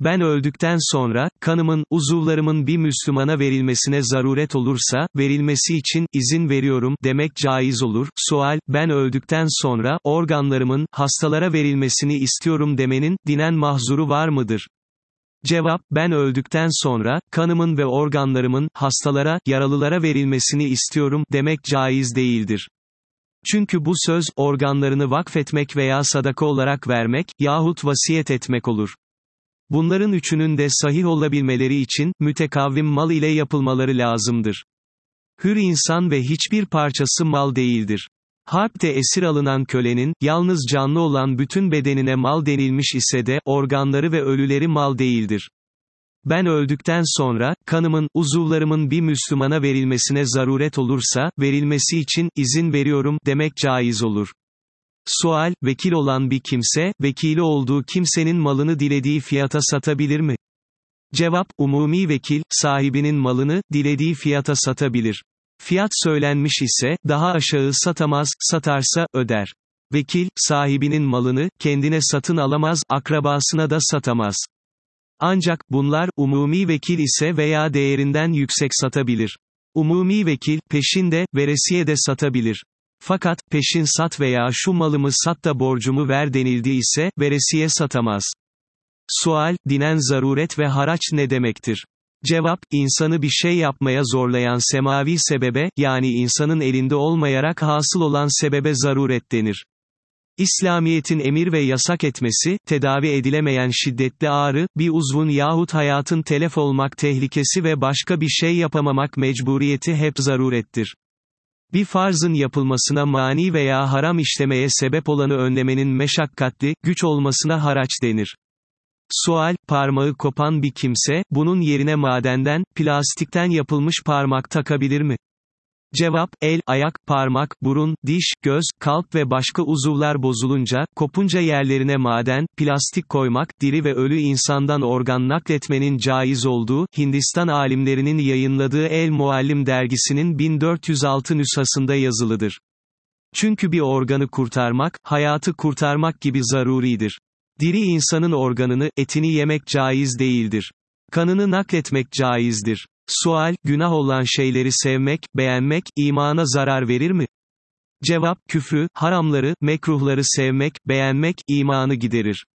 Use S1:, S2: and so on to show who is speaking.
S1: ben öldükten sonra, kanımın, uzuvlarımın bir Müslümana verilmesine zaruret olursa, verilmesi için, izin veriyorum, demek caiz olur. Sual, ben öldükten sonra, organlarımın, hastalara verilmesini istiyorum demenin, dinen mahzuru var mıdır? Cevap, ben öldükten sonra, kanımın ve organlarımın, hastalara, yaralılara verilmesini istiyorum, demek caiz değildir. Çünkü bu söz, organlarını vakfetmek veya sadaka olarak vermek, yahut vasiyet etmek olur. Bunların üçünün de sahih olabilmeleri için, mütekavvim mal ile yapılmaları lazımdır. Hür insan ve hiçbir parçası mal değildir. Harpte esir alınan kölenin, yalnız canlı olan bütün bedenine mal denilmiş ise de, organları ve ölüleri mal değildir. Ben öldükten sonra, kanımın, uzuvlarımın bir Müslümana verilmesine zaruret olursa, verilmesi için, izin veriyorum, demek caiz olur. Sual, vekil olan bir kimse, vekili olduğu kimsenin malını dilediği fiyata satabilir mi? Cevap, umumi vekil, sahibinin malını, dilediği fiyata satabilir. Fiyat söylenmiş ise, daha aşağı satamaz, satarsa, öder. Vekil, sahibinin malını, kendine satın alamaz, akrabasına da satamaz. Ancak, bunlar, umumi vekil ise veya değerinden yüksek satabilir. Umumi vekil, peşinde, veresiye de satabilir. Fakat, peşin sat veya şu malımı sat da borcumu ver denildi ise, veresiye satamaz. Sual, dinen zaruret ve haraç ne demektir? Cevap, insanı bir şey yapmaya zorlayan semavi sebebe, yani insanın elinde olmayarak hasıl olan sebebe zaruret denir. İslamiyet'in emir ve yasak etmesi, tedavi edilemeyen şiddetli ağrı, bir uzvun yahut hayatın telef olmak tehlikesi ve başka bir şey yapamamak mecburiyeti hep zarurettir. Bir farzın yapılmasına mani veya haram işlemeye sebep olanı önlemenin meşakkatli, güç olmasına haraç denir. Sual, parmağı kopan bir kimse, bunun yerine madenden, plastikten yapılmış parmak takabilir mi? Cevap, el, ayak, parmak, burun, diş, göz, kalp ve başka uzuvlar bozulunca, kopunca yerlerine maden, plastik koymak, diri ve ölü insandan organ nakletmenin caiz olduğu, Hindistan alimlerinin yayınladığı El-Muallim dergisinin 1406 nüshasında yazılıdır. Çünkü bir organı kurtarmak, hayatı kurtarmak gibi zaruridir. Diri insanın organını, etini yemek caiz değildir. Kanını nakletmek caizdir. Sual, günah olan şeyleri sevmek, beğenmek, imana zarar verir mi? Cevap, küfrü, haramları, mekruhları sevmek, beğenmek, imanı giderir.